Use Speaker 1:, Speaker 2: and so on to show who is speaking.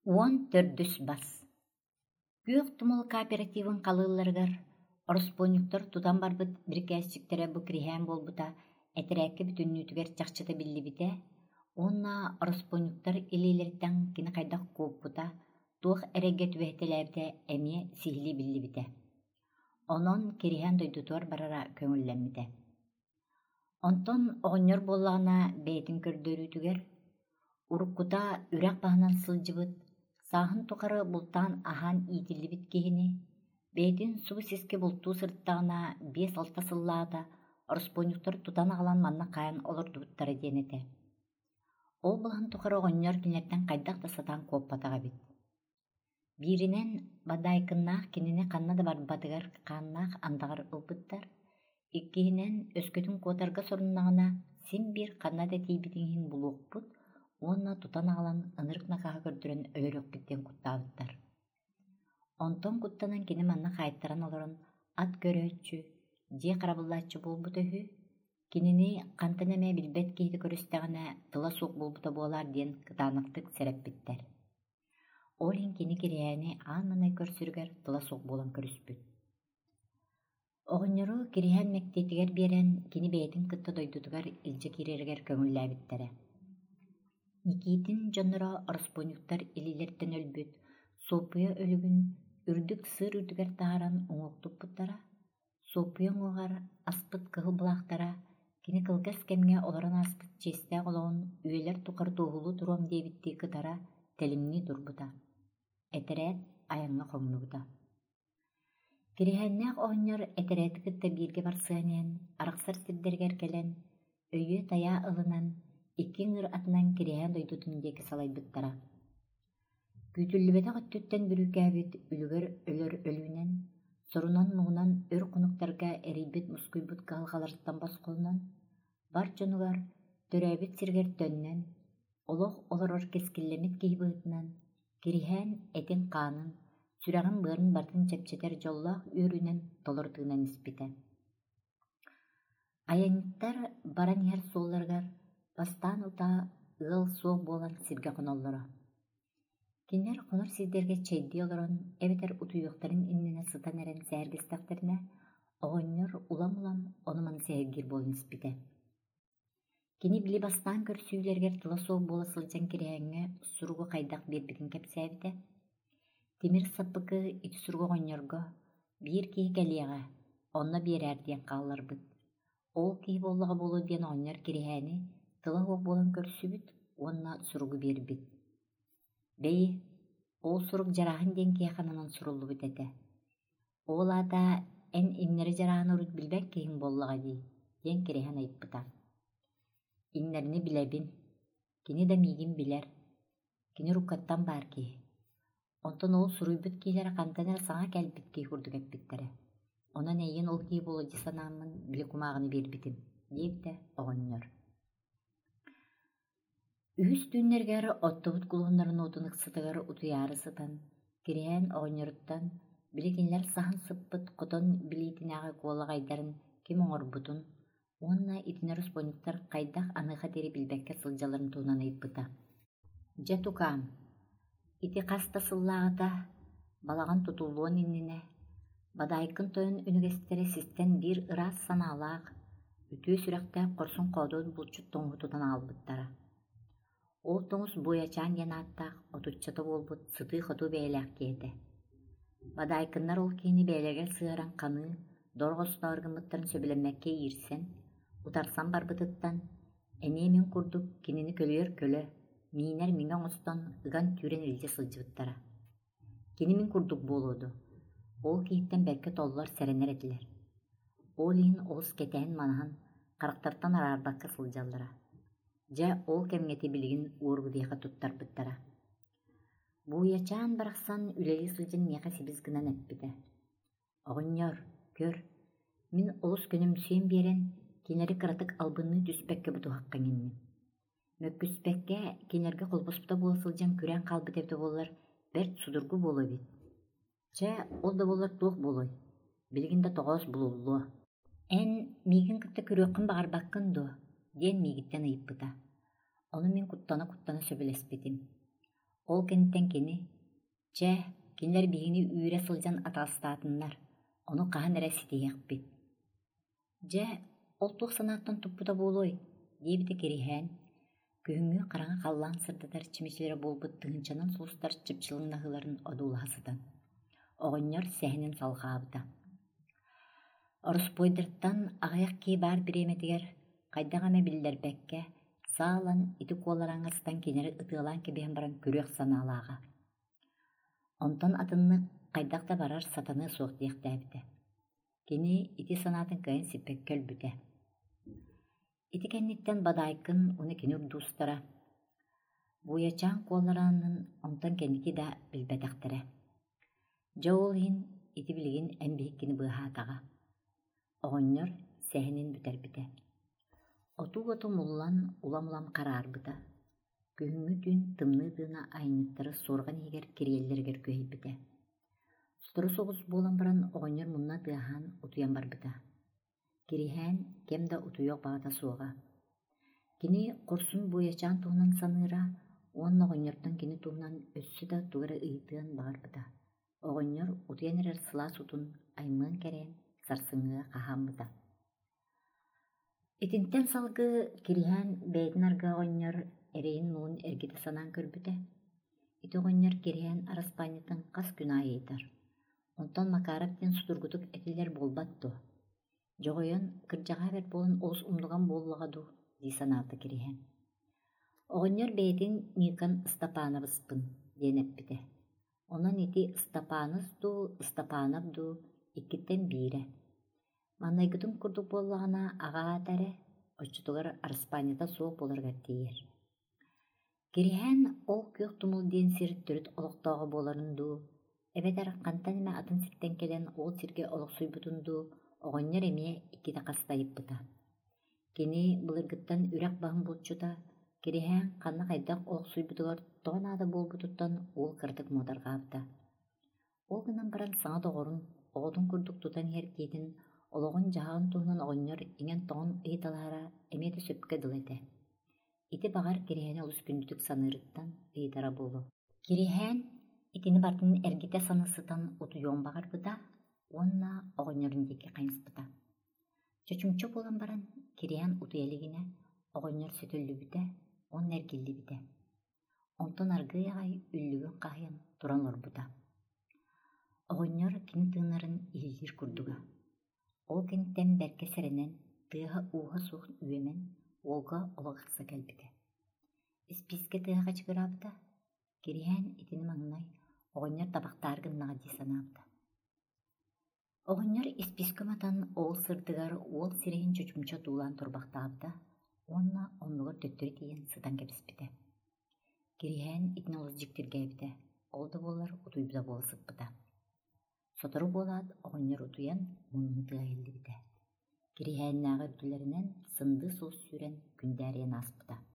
Speaker 1: Уон төрдүс бас. Күйөк тумул кооперативын қалыларгар, ороспонюктар тутан барбыт брикәсчиктере бу кириһэн болбута, этерәкке бүтүннүүтүгер чахчыта биллибите, онна ороспонюктар илиилерттен кини хайдах куоппута, туох эреге түбэхтелээбите эмие сихили биллибите. Онон кириһэн дойдутуар барара көңүллэммите. Онтон оҕонньор буоллаҕына бэйэтин көрдөрүүтүгер, уруккута үрэх баһынан сылдьыбыт, сааһын тухары бултаан аһаан иитиллибит киһини, бэйэтин субу сиске бултуу сырыттаҕына 5-6 сыллаата ороспонюктар тутан аҕалан манна хаайан олордубуттара диэнете. Ол булаһын тухары оҕонньор кинилэртэн хайдах да сатаан куоппатаҕа бит. Бииринэн бадайкыннаах кинини ханна да барбатыгар хааннаах андаҕар ылбыттар, иккиһинэн өскөтүн куотарга соруннаҕына сим биир ханна да тиибитиҥиһин булуохпут, уонна тутан аҕалан ынырык накаһа көрдөрөн өлөрөхпүттэн куттаабыттар. Онтон куттанан кини манна хаайттаран олорон ат көрөөччү, дьиэ харабыллааччы буолбута үһү, кинини хантан эмэ билбэт киһити көрүстэҕинэ тыла суох буолбута буолаар диэн кытааныктык сэрэппиттэр. Олин кини кириһээни аан манай көрсүрүгэр тыла суох буолан көрүспүт. Оҕонньору кириһэн мэктиэтигэр биэрэн кини бэйэтин кытта дойдутугар илдьэ киирэригэр көҥүллээбиттэрэ. Никитин дьонноро ороспонюктар илиилэртэн өлбүт, Суопуйа өлүгүн үрдүк сыыр үрдүгэр тааран уҥуохтуппуттара, Суопуйа уҥуоҕар аспыт кыһыл булаахтара, кини кылгас кэмҥэ олорон ааспыт чиэстээх олоҕун үөлэр тухары туоһулуу туруом диэбиттии кытара тэлимнии турбута. Этерээт айаҥҥа хоҥнубута. Кириһэннээх оҕонньор этерээти кытта бииргэ барсыаныан, арахсар сирдэригэр кэлэн, өйүө тайаа ылынан, икки ыҥыр атынан кириһэн дойдутун диэки салайбыттара. Күүтүллүбэтэ оттуттан бүрүүкээбит үлүгөр өлөр өлүүнэн, сорунан муунан өр хунуктарга эрийбит мускуйбут каһалҕаларыттан босхолунан, бар дьонугар төрөөбүт сиригэр төннөн, олох олорор кескиллэмит киһи быһытынан, кириһэн этин хаанын, сүрэҕин быарын бартын чэпчэтэр дьоллоох үөрүүнэн толордуунан испитэ. Айаҥҥыттар баран иһэр суолларыгар бастаан утаа ыал суох буолан сиргэ хоноллоро. Кинилэр хонор сирдэргэ чэйдии олорон эбэтэр утуйуохтарын иннинэ сытан эрэн сэһэргистахтарына оҕонньор улам-улам онуман сэһиргиир буолан испитэ. Кини били бастаан көрсүүлэригэр тыла суох буола сылдьан кириһээҥҥэ суругу хайдах биэрбитин кэпсээбитэ. Тимир саппыкы ити суругу оҕонньорго биир киһи кэлиэҕэ, онно биэрээр диэн хаалларбыт. Ол киһи буоллаҕа буолуо диэн оҕонньор кириһээни тыла суох буолан көрсүбүт, уонна суругу биэрбит. Бэйи, ол сурук жарааһын диэн киэхананан суруллубут этэ. Ол аата эн иннери жараан урут билбэк киһиҥ буоллаҕа дии, диэн кириһэн айыппыта. Иннерини билэбин, кини да миигин билэр, кини руккаттан баар киһи. Онтон ол суруйбут киһилэр хантан эрэ саҥа кэлбит киһи курдук эппиттэрэ. Онон эйин ол киһи буолуо дии санааммын били кумааҕыны биэрбитим, диэбитэ оҕонньор. Үһүс түүннэригэр оттобут кулуһуннарын уутун ыксытыгар утуйаары сытан, кириһэн оҕонньоруттан били кинилэр саһын сыппыт хотон билиитинээҕи куолаҕайдарын ким оҥорбутун, уонна итини ороспонюктар хайдах аныыха диэри билбэккэ сылдьаларын туунан ыйыппыта. Дьэ тукаам, ити хаста сыллааҕыта балаҕан тутуллуон иннинэ, бадайкын тойон үнүгэстэрэ систэн биир ыраас санаалаах, үтүө сүрэхтээх хорсун хоодуот булчут тоҥуһутунан аалбыттара. Ол тоҥус буйачаан янааттаах отуччата буолбут сытыы хотуу бэйэлээх киэтэ. Бадайкыннар ол киһини бэйэлэригэр сыаран ханыы, дорҕостон аргыммыттарын сөбүлэммэккэ иирсэн, утарсан барбытыттан, эмиэ мин курдук кинини көлүөр көлө, миинэр миҥэ оҥостон ыган түүрэн илдьэ сылдьыбыттара. Кини мин курдук буолуоду, ол киһиттэн бэркэ толлор сэрэнэр этилэр. Ол иһин олус кэтэһин манаһын харахтартан араарбакка сылдьаллара. Дьэ ол кэмҥэти билигин уоргутыйаха туттарбыттара. Буйачаан барахсан үлэли сылдьан миэхэ сибис гынан эппитэ. Оҕонньор, көр, мин олус көнөмсүөм биэрэн кинери кыратык албынныы түспэккэ бутуһакка иҥинним. Мөккүспэккэ кинерге холбоспута буола сылдьан күрэн хаалбыт эбитэ буоллар бэрт судургу буолуо бит. Дьэ ол да буоллар туох буолуой, билигин да тоҕоос булуллуо. Эн миигин кытта күрүөххүн баҕарбаккын дуо, диэн миигиттэн ыйыппыта. Ону мин куттана сөбүлэспитим. Ол кенттен кини, «Че, кинлер бигини үйре сылжан атастаатыннар, ону кахан эре ситиэкпит». «Же, ол туох санааттан туппута буолой», диэбите кириһэн, күһүҥҥү хараҥа халлаан сырдатар чимичилэри буолбут тыһынчанан суустар чыпчылыҥнаһыларын одуулаһасытан. Оҕонньор сэһинин салҕаабыта. Оруспойдырттан аҕыйах кии баар бириэметигэр хайдах эмэ биллэрбэккэ саалан ити куолларааҥҥастан кинери ытыалаан кэбиһэн баран күрүөх санаалааҕа. Онтон атыннык хайдах да барар сатаныы суох диэхтээбитэ. Кини ити санаатын кыайан сиппэккэ өлбүтэ. Ити кэнниттэн бадаайкын уну кини урдуустара. Буйачаан куоллараанын онтон кэнники да билбэтэхтэрэ. Дьэ ол иһин ити билигин эмбиһиккини быаһаатаҕа. Оҕонньор сэһинин бүтэрбитэ. Оту-оту муллан улам-улам хараарбыта. Күһүҥҥү түн тымныы тыына айанныттары суорҕан иһигэр кириэллэригэр күөһүйбүтэ. Сотору соҕус буолан баран оҕонньор мунна тыаһаан утуйан барбыта. Кириһään кэм да утуйуох баҕата суоҕа. Кини курсун буйачаан туһунан саныыра, уонна оҕонньордон кини туһунан өссү да тугара ыйытыан баҕарбыта. Оҕонньор утуйан эрэр сылаас утун аймыан кэрээн сарсыҥҥыа хаһааммыта. Итинтэн салгы кириһään бэйэтин арга оҕонньор эрэйин нуун эргитэ санаан көрбүтэ. Ити оҕонньор кириһään араспаанньытын хас күн аайыйтар. Онтон Макаарап диэн сутургутук этиллэр буолбат дуо. Дьоҕойон кырдьаҕаа бэр буолан олус умнуган буоллаҕа дуу дии санаабыта кириһään. Оҕонньор бэйэтин Никон Стапановыспын диэн эппитэ. Онон ити Стапаныс дуу, Стапанов дуу иккиттэн биирэ. Маннайгытын курдук буоллаҕына аҕаат эрэ, оччутугар араспаанньыта суох буоларыгар тиийэр. Кириһään ол күөх тумул диэн сир төрүт олохтоҕо буоларын дуу, эбэтэр хантан эмэ атын ситтэн кэлэн ол сиргэ олохсуйбутун дуу, оҕонньор эмиэ икките хастайыппыта. Кини былыргыттан үрэк баһын булчута, кириһään ханна хайдах олохсуйбутугар тоҕонаада буолбутуттан уол кырдык муодаргаабыта. Ол гынан баран саҥа доҕорун, оҕотун курдук тутан иһэр киитин олоҕун дьаһаҕын туһунан оҕонньор иҥэн тоҕон ыйыталаара эмиэтэ сөпкө дыл этэ. Ити баҕар кириһэни олус күндүтүк саныырыттан ыйытара буолу. Кириһään итини бартын эргитэ санысытан утуйуон баҕарбыта, уонна оҕонньорун диэки хайынспыта. Чочумча буолан баран кириһään утуйалигине оҕонньор сөтөллүбүтэ, уонна эргиллибитэ. Онтон аргыый аҕай үллүгүн хаһыйан туран олорбута. Оҕонньор кини тыыннарын иһиллиир курдуга. Ол кенттен бэркэ сэрэнэн тыаһа ууһа суох үөмэн уолга олоҕахса кэлбитэ. Испиискэ тыаһа чыгыраабыта, кириһään итини маҥнай оҕонньор табахтаар гыннаҕа дии санаабыта. Оҕонньор испиискэ матан ол сырдыгар уол сирэйин чочумча туулаан турбахтаабыта, уонна оннугар төттөрү тиийэн сытан кэбиспитэ. Кириһään итини олус дьиктиргээбитэ, ол да буоллар утуйбута буоласыппыта. Сотору буолаат оҕонньор утуйан муннун тыаһыллыбытэ. Кириһäänнээҕи үрдүлэринэн сындыы суус сүүрэн күндээриэн ааспыта.